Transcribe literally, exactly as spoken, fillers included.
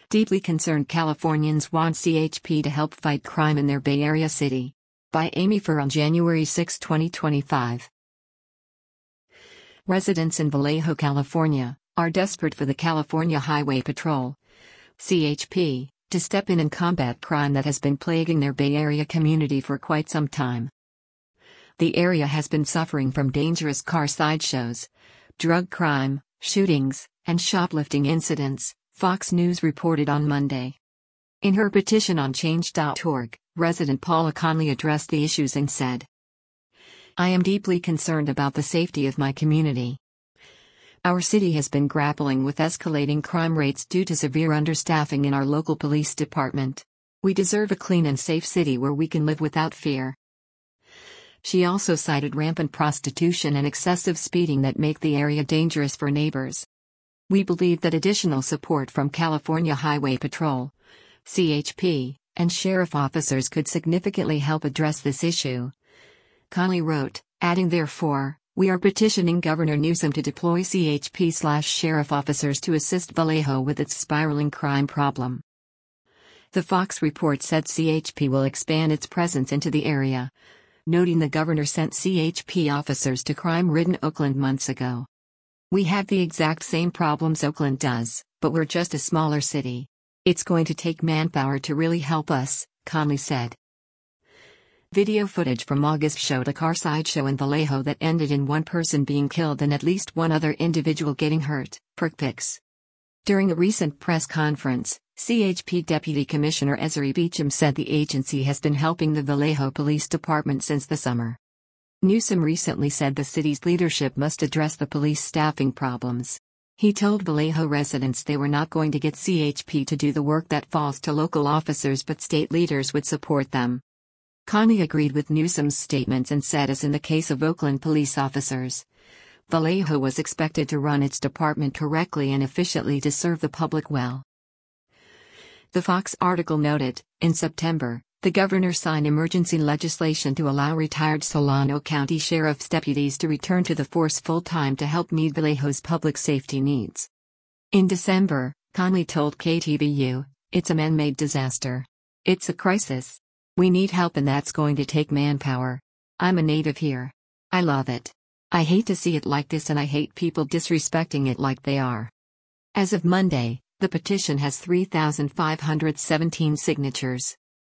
Deeply concerned Californians want C H P to help fight crime in their Bay Area city. By Amy Furr on January sixth, twenty twenty-five. Residents in Vallejo, California, are desperate for the California Highway Patrol, C H P, to step in and combat crime that has been plaguing their Bay Area community for quite some time. The area has been suffering from dangerous car sideshows, drug crime, shootings, and shoplifting incidents, Fox News reported on Monday. In her petition on change dot org, resident Paula Conley addressed the issues and said, "I am deeply concerned about the safety of my community. Our city has been grappling with escalating crime rates due to severe understaffing in our local police department. We deserve a clean and safe city where we can live without fear." She also cited rampant prostitution and excessive speeding that make the area dangerous for neighbors. "We believe that additional support from California Highway Patrol, C H P, and sheriff officers could significantly help address this issue," Conley wrote, adding, "Therefore, we are petitioning Governor Newsom to deploy C H P/sheriff officers to assist Vallejo with its spiraling crime problem." The Fox report said C H P will expand its presence into the area, noting the governor sent C H P officers to crime-ridden Oakland months ago. "We have the exact same problems Oakland does, but we're just a smaller city. It's going to take manpower to really help us," Conley said. Video footage from August showed a car sideshow in Vallejo that ended in one person being killed and at least one other individual getting hurt, PerkPics. During a recent press conference, C H P Deputy Commissioner Ezri Beecham said the agency has been helping the Vallejo Police Department since the summer. Newsom recently said the city's leadership must address the police staffing problems. He told Vallejo residents they were not going to get C H P to do the work that falls to local officers, but state leaders would support them. Conley agreed with Newsom's statements and said, as in the case of Oakland police officers, Vallejo was expected to run its department correctly and efficiently to serve the public well. The Fox article noted, in September, the governor signed emergency legislation to allow retired Solano County Sheriff's deputies to return to the force full-time to help meet Vallejo's public safety needs. In December, Conley told K T V U, "It's a man-made disaster. It's a crisis. We need help, and that's going to take manpower. I'm a native here. I love it. I hate to see it like this, and I hate people disrespecting it like they are." As of Monday, the petition has three thousand five hundred seventeen signatures.